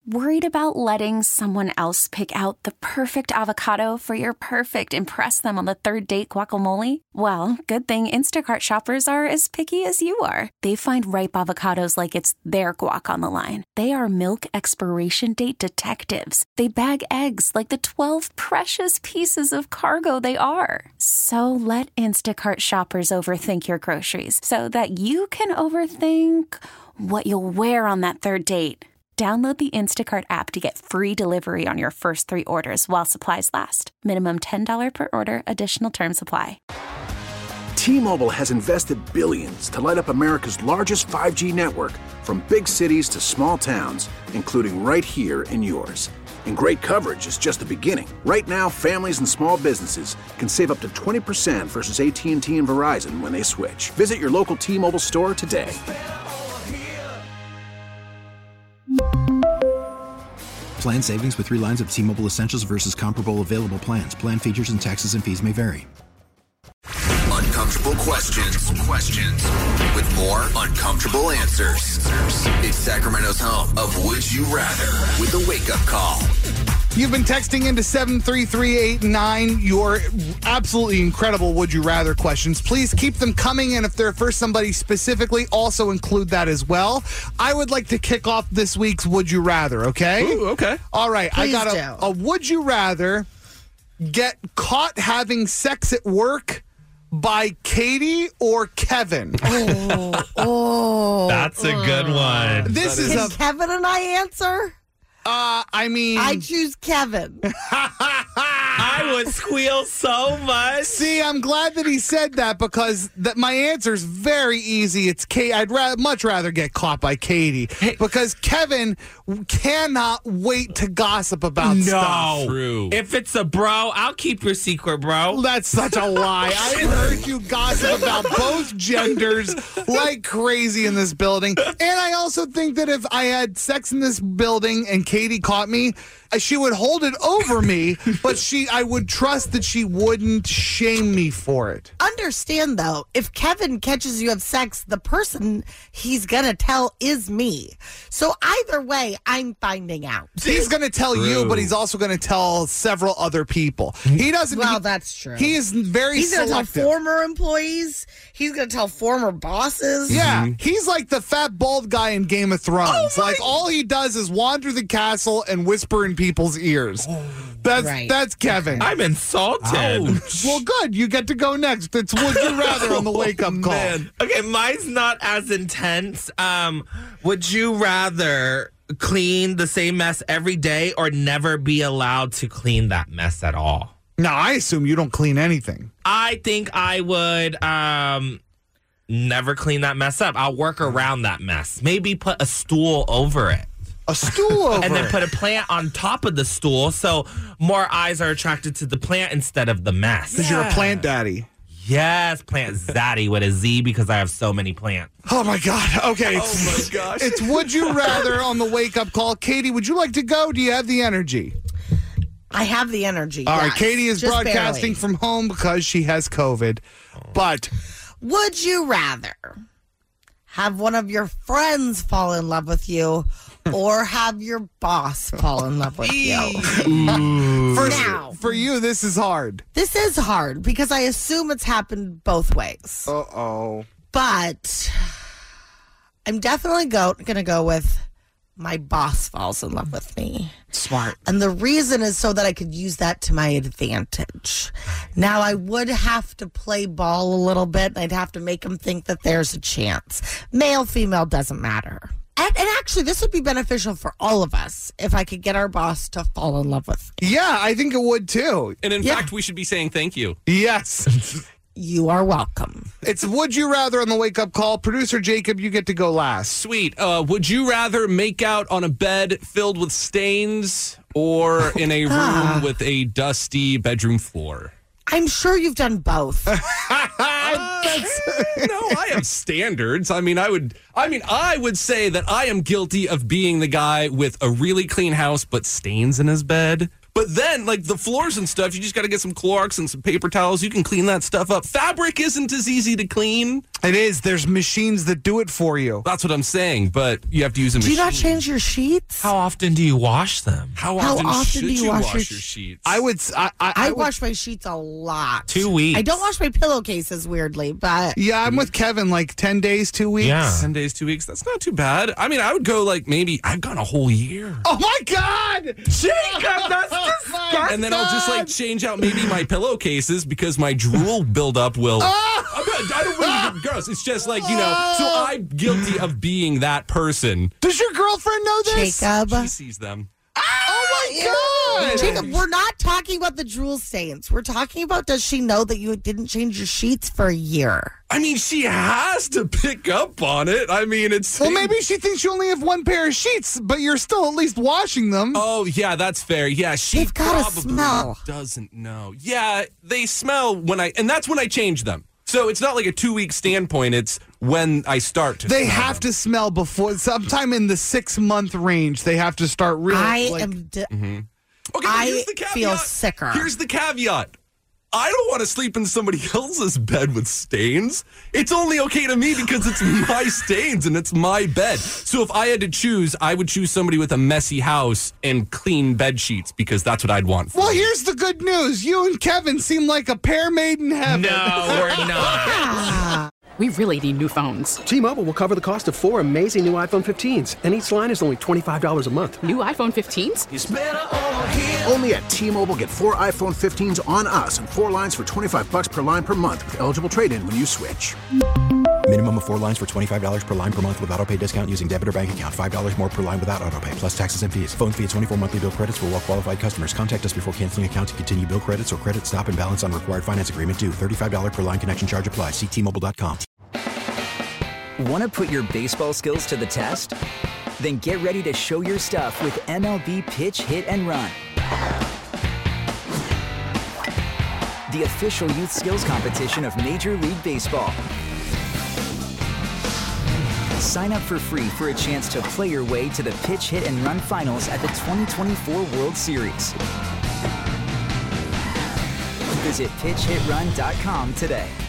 Worried about letting someone else pick out the perfect avocado for your perfect impress them on the third date guacamole? Well, good thing Instacart shoppers are as picky as you are. They find ripe avocados like it's their guac on the line. They are milk expiration date detectives. They bag eggs like the 12 precious pieces of cargo they are. So let Instacart shoppers overthink your groceries so that you can overthink what you'll wear on that third date. Download the Instacart app to get free delivery on your first 3 orders while supplies last. Minimum $10 per order. Additional terms apply. T-Mobile has invested billions to light up America's largest 5G network, from big cities to small towns, including right here in yours. And great coverage is just the beginning. Right now, families and small businesses can save up to 20% versus AT&T and Verizon when they switch. Visit your local T-Mobile store today. Plan savings with 3 lines of T-Mobile Essentials versus comparable available plans. Plan features and taxes and fees may vary. Uncomfortable questions with more uncomfortable answers. It's Sacramento's home of Would You Rather with a wake-up call. You've been texting into 73389 your absolutely incredible Would You Rather questions. Please keep them coming, and if they're for somebody specifically, also include that as well. I would like to kick off this week's Would You Rather, okay? Ooh, okay. All right. Please I got a Would You Rather get caught having sex at work by Katie or Kevin? That's a good one. Can Kevin and I answer? I choose Kevin. I would squeal so much. See, I'm glad that he said that, because my answer is very easy. It's Kate. I'd much rather get caught by Katie, because Kevin cannot wait to gossip about stuff. True. If it's a bro, I'll keep your secret, bro. That's such a lie. I heard you gossip about both genders like crazy in this building. And I also think that if I had sex in this building and Katie caught me, she would hold it over me, but I would trust that she wouldn't shame me for it. Understand, though, if Kevin catches you have sex, the person he's going to tell is me. So either way, I'm finding out. He's going to tell you, but he's also going to tell several other people. He doesn't. Well, that's true. He is very He's going to tell selective. former employees. He's going to tell former bosses. Yeah, he's like the fat bald guy in Game of Thrones. Like, all he does is wander the castle and whisper in people's ears. That's Kevin. I'm insulted. Well, good. You get to go next. It's Would You Rather on the wake-up call. Man. Okay, mine's not as intense. Would you rather clean the same mess every day or never be allowed to clean that mess at all? Now, I assume you don't clean anything. I think I would never clean that mess up. I'll work around that mess. Maybe put a stool over it. A stool over and then it. put a plant on top of the stool so more eyes are attracted to the plant instead of the mess. Because you're a plant daddy. Yes, plant zaddy with a Z, because I have so many plants. Oh, my God. Okay. Oh, my gosh. It's Would You Rather on the wake-up call. Katie, would you like to go? Do you have the energy? I have the energy. All right. yes. Katie is Just broadcasting barely. from home because she has COVID. But Would you rather have one of your friends fall in love with you or have your boss fall in love with you? for you, this is hard. This is hard because I assume it's happened both ways. Uh-oh. But I'm definitely going to go with my boss falls in love with me. Smart. And the reason is so that I could use that to my advantage. Now, I would have to play ball a little bit, and I'd have to make him think that there's a chance. Male, female, doesn't matter. And actually, this would be beneficial for all of us if I could get our boss to fall in love with me. Yeah, I think it would, too. And in fact, we should be saying thank you. Yes. You are welcome. It's Would You Rather on the wake-up call. Producer Jacob, you get to go last. Sweet. Would you rather make out on a bed filled with stains or in a room with a dusty bedroom floor? I'm sure you've done both. No, I have standards. I would say that I am guilty of being the guy with a really clean house but stains in his bed. But then, like the floors and stuff, you just got to get some Clorox and some paper towels. You can clean that stuff up. Fabric isn't as easy to clean. It is. There's machines that do it for you. That's what I'm saying, but you have to use a machine. Do you not change your sheets? How often do you wash them? How often should do you wash your sheets? I would. I wash my sheets a lot. 2 weeks. I don't wash my pillowcases, weirdly, but Yeah, I'm with Kevin. Like 10 days, 2 weeks. Yeah. 10 days, 2 weeks. That's not too bad. I mean, I would go like maybe I've gone a whole year. Oh my God, Jacob, that's disgusting. And then I'll just like change out maybe my pillowcases because my drool buildup will. I don't really get gross. It's just like, so I'm guilty of being that person. Does your girlfriend know this? Jacob. She sees them. Oh my God. Jacob, we're not talking about the drool stains. We're talking about, does she know that you didn't change your sheets for a year? I mean, she has to pick up on it. I mean, it's. Well, maybe she thinks you only have one pair of sheets, but you're still at least washing them. Oh, yeah, that's fair. Yeah, she They've gotta probably smell. doesn't know. Yeah, they smell and that's when I change them. So it's not like a 2-week standpoint. It's when I start to They smell have them. to smell before, sometime in the 6-month range, they have to start really. Okay, but here's the caveat. feel sicker. Here's the caveat. I don't want to sleep in somebody else's bed with stains. It's only okay to me because it's my stains and it's my bed. So if I had to choose, I would choose somebody with a messy house and clean bed sheets because that's what I'd want. Well, here's the good news. You and Kevin seem like a pair made in heaven. No, we're not. We really need new phones. T-Mobile will cover the cost of 4 amazing new iPhone 15s, and each line is only $25 a month. New iPhone 15s? It's better over here. Only at T-Mobile, get 4 iPhone 15s on us and 4 lines for $25 per line per month with eligible trade-in when you switch. Minimum of 4 lines for $25 per line per month with autopay discount using debit or bank account. $5 more per line without autopay, plus taxes and fees. Phone fee at 24 monthly bill credits for well-qualified customers. Contact us before canceling account to continue bill credits or credit stop and balance on required finance agreement due. $35 per line connection charge applies. See T-Mobile.com. Want to put your baseball skills to the test? Then get ready to show your stuff with MLB Pitch Hit and Run, the official youth skills competition of Major League Baseball. Sign up for free for a chance to play your way to the Pitch Hit and Run finals at the 2024 World Series. Visit pitchhitrun.com today.